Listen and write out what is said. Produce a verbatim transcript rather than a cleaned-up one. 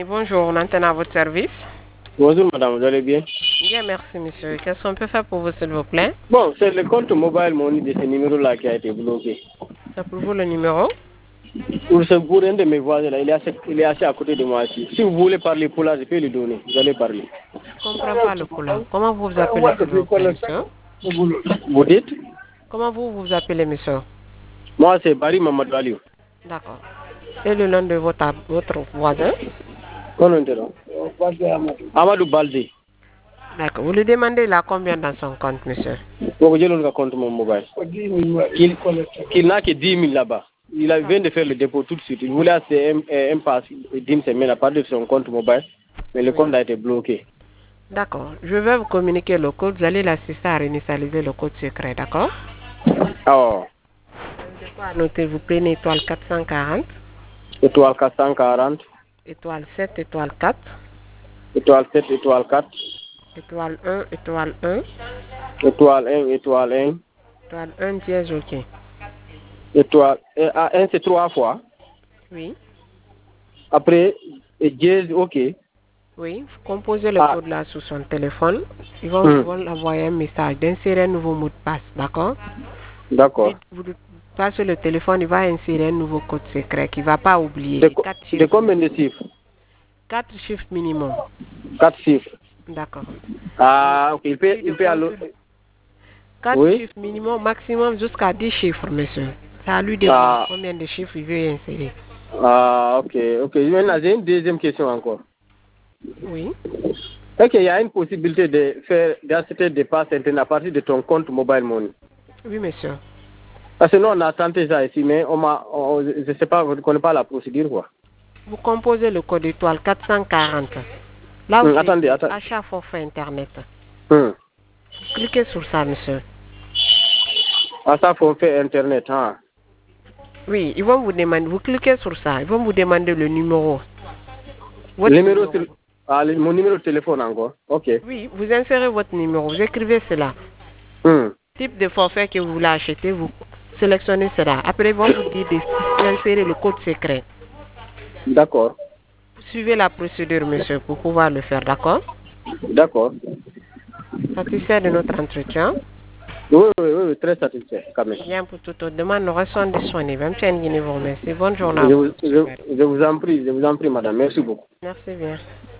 Bonjour, on entend à votre service. Bonjour madame, vous allez bien? Bien, merci monsieur. Qu'est-ce qu'on peut faire pour vous, s'il vous plaît? Bon, c'est le compte mobile money de ce numéro-là qui a été bloqué. C'est pour vous le numéro? Pour, ce, pour un de mes voisins, là, il, est assez, il est assez à côté de moi ici. Si vous voulez parler pour là, je peux lui donner. Vous allez parler. Je ne comprends pas le poulain. Comment vous vous appelez, s'il vous plaît, monsieur? Vous dites? Comment vous vous appelez, monsieur? Moi, c'est Barry Mamadou Aliou. D'accord. Et le nom de votre, votre voisin? Comment on dit? Amadou Balde. D'accord. Vous lui demandez là combien dans son compte, monsieur? Bon, je le compte mon mobile. Qu'il qu n'a que dix mille là-bas. Il a, vient de faire le dépôt tout de suite. Il voulait acheter un, un pass d'une semaine à partir de son compte mobile, mais le oui. compte a été bloqué. D'accord. Je vais vous communiquer le code. Vous allez l'assister à réinitialiser le code secret, d'accord? Oh. Notez, vous prenez étoile quatre cent quarante. Étoile quatre cent quarante. Étoile sept, étoile quatre. Étoile sept, étoile quatre. Étoile un, étoile un. Étoile un, étoile un. Étoile un, dièse, ok. Étoile un, c'est trois fois. Oui. Après, dièse, ok. Oui, vous composez le ah. code là sur son téléphone. Ils vont hmm. vous envoyer un message d'insérer un nouveau mot de passe, d'accord? D'accord. Vous, vous passez le téléphone, il va insérer un nouveau code secret qu'il ne va pas oublier. De, de combien de chiffres? Quatre chiffres minimum. Quatre chiffres. D'accord. Ah, ok. Il peut, il peut alors... Quatre oui? chiffres minimum, maximum jusqu'à dix chiffres, monsieur. C'est à lui de voir ah. combien de chiffres il veut insérer. Ah, ok, ok. Maintenant, j'ai une deuxième question encore. Oui. Est-ce qu'il y a une possibilité de faire d'acheter des passes internet à partir de ton compte mobile money? Oui, monsieur. Parce que nous, on a tenté ça ici, mais on m'a, on, je ne sais pas, on ne connaît pas la procédure, quoi. Vous composez le code étoile quatre cent quarante. Là, vous hum, attendez, attendez. Achat forfait internet. Hum. Cliquez sur ça, monsieur. Achat forfait internet, hein? Oui, ils vont vous demander, vous cliquez sur ça, ils vont vous demander le numéro. Votre numéro, numéro. Ah, le, mon numéro de téléphone encore, ok. Oui, vous insérez votre numéro, vous écrivez cela. Hum. Type de forfait que vous voulez acheter, vous sélectionnez cela. Après, ils vont vous dire d'insérer le code secret. D'accord. Suivez la procédure, monsieur, pour pouvoir le faire, d'accord? D'accord. Satisfait de notre entretien? Oui, oui, oui, très satisfait, quand même. Bien, pour toute autre demande, nous restons disponibles. M. Nguyen vous remercie. Bonne journée à je vous. vous. Je, je vous en prie, je vous en prie, madame. Merci beaucoup. Merci bien.